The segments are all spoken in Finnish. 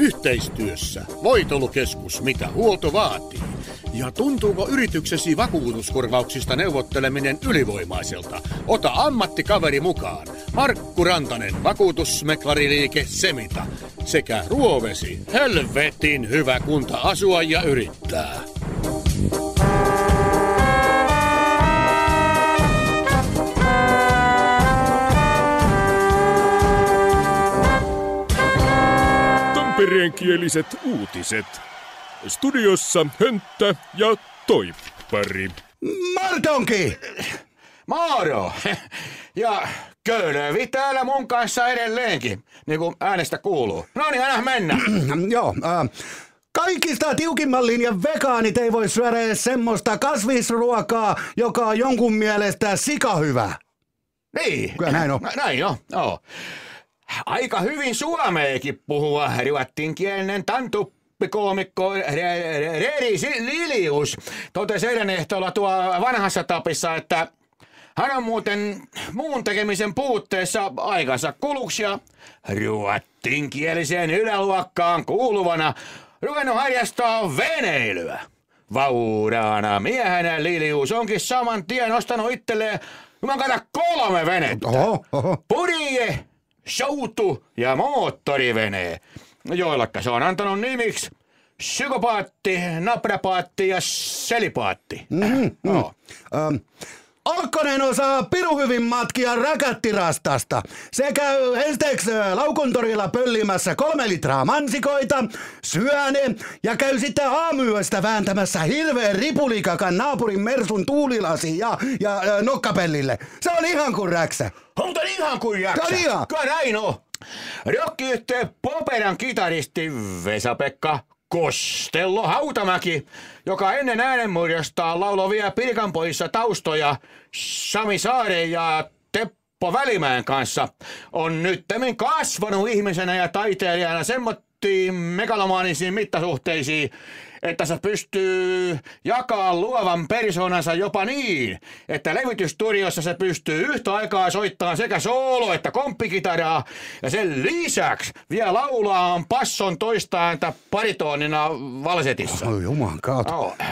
Yhteistyössä Voitelukeskus, mitä huolto vaatii. Ja tuntuuko yrityksesi vakuutuskorvauksista neuvotteleminen ylivoimaiselta? Ota ammattikaveri mukaan. Markku Rantanen, vakuutusmeklariliike Semita. Sekä Ruovesi, helvetin hyvä kunta asua ja yrittää. Tampereenkieliset uutiset. Studiossa Hönttä ja Toippari. Martonki! Moro! Ja Kölövi täällä mun kanssa edelleenkin, niin kuin äänestä kuuluu. No niin, anna mennä. Joo, kaikista tiukimman linjan vegaanit ei voi syödä edes semmoista kasvisruokaa, joka on jonkun mielestä sikahyvä. Niin. Kyllä näin on. Näin on, joo. Aika hyvin suomeekin puhua ruottinkielinen tantuppikoomikko Reri Lilius totesi eilen ehtoolla tuo vanhassa tapissa, että hän on muuten muun tekemisen puutteessa aikansa kuluksi ja ruottinkieliseen yläluokkaan kuuluvana ruvennut harjastaa veneilyä. Vauraana miehenä Lilius onkin saman tien ostanut itselleen 3 venettä. Oho. Purje, soutu ja moottorivene, joillekka se on antanut nimiksi psykopaatti, naprapaatti ja selipaatti. No. Alkkonen osaa pirun hyvin matkia räkättirastasta. Se käy ensiksi Laukontorilla pöllimässä 3 litraa mansikoita, syö ne ja käy sitten aamuyöstä vääntämässä hirveän ripulikakan naapurin Mersun tuulilasi ja nokkapellille. Se on ihan kuin räksä. Onko ihan kuin jaksa? Kyllä näin on. Rock-yhtyeen Poperan kitaristi Vesa-Pekka Kostello Hautamäki, joka ennen äänenmurjostaan lauloi vielä Pirkanpojissa taustoja Sami Saaren ja Teppo Välimäen kanssa, on nyttemmin kasvanut ihmisenä ja taiteilijana semmoittiin megalomaanisiin mittasuhteisiin, että se pystyy jakaa luovan persoonansa jopa niin, että levytysstudiossa se pystyy yhtä aikaa soittamaan sekä soolo- että komppikitaraa, ja sen lisäksi vielä laulaa passon toista ääntä paritoonina valsetissa. Oi juman kautta.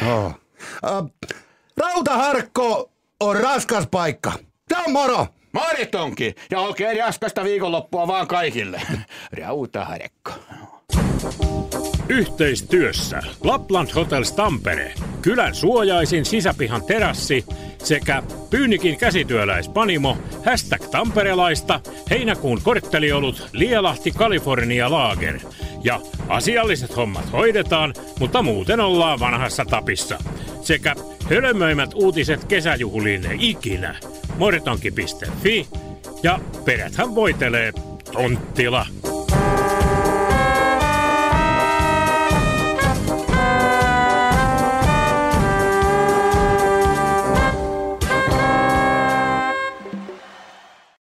Rautaharkko on raskas paikka. Se on moro! Maritonki, ja oikein raskasta viikonloppua vaan kaikille. Rautaharkko. Yhteistyössä Lapland Hotels Tampere, kylän suojaisin sisäpihan terassi sekä Pyynikin käsityöläispanimo, #tamperelaista, heinäkuun kortteliolut Lielahti California Lager. Ja asialliset hommat hoidetaan, mutta muuten ollaan vanhassa tapissa. Sekä hölmöimät uutiset kesäjuhliin ikinä. Mortonki.fi ja peräthän voitelee Tonttila.